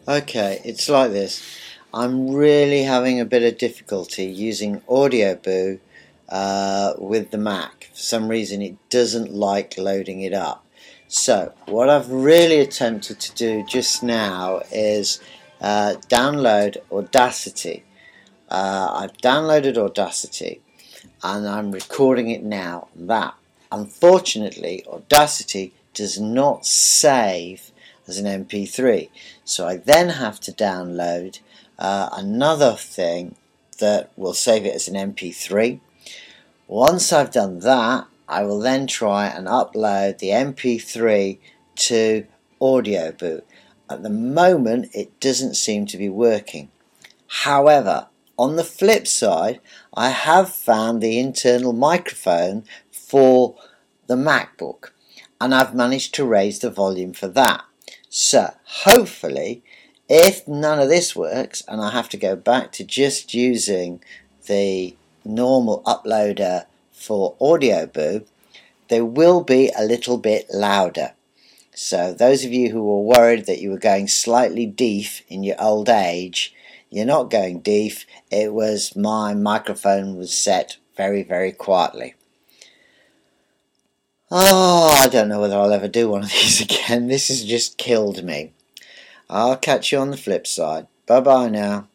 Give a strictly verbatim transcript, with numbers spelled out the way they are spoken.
Okay, it's like this. I'm really having a bit of difficulty using AudioBoo uh, with the Mac. For some reason it doesn't like loading it up. So what I've really attempted to do just now is uh, download Audacity. Uh, I've downloaded Audacity and I'm recording it now. That, unfortunately, Audacity does not save as an M P three, so I then have to download uh, another thing that will save it as an M P three. Once I've done that, I will then try and upload the M P three to AudioBoo. At the moment it doesn't seem to be working. However, on the flip side, I have found the internal microphone for the MacBook, and I've managed to raise the volume for that. So hopefully, if none of this works and I have to go back to just using the normal uploader for AudioBoo, they will be a little bit louder. So those of you who were worried that you were going slightly deaf in your old age, you're not going deaf. It was my microphone was set very, very quietly. Oh, I don't know whether I'll ever do one of these again. This has just killed me. I'll catch you on the flip side. Bye bye now.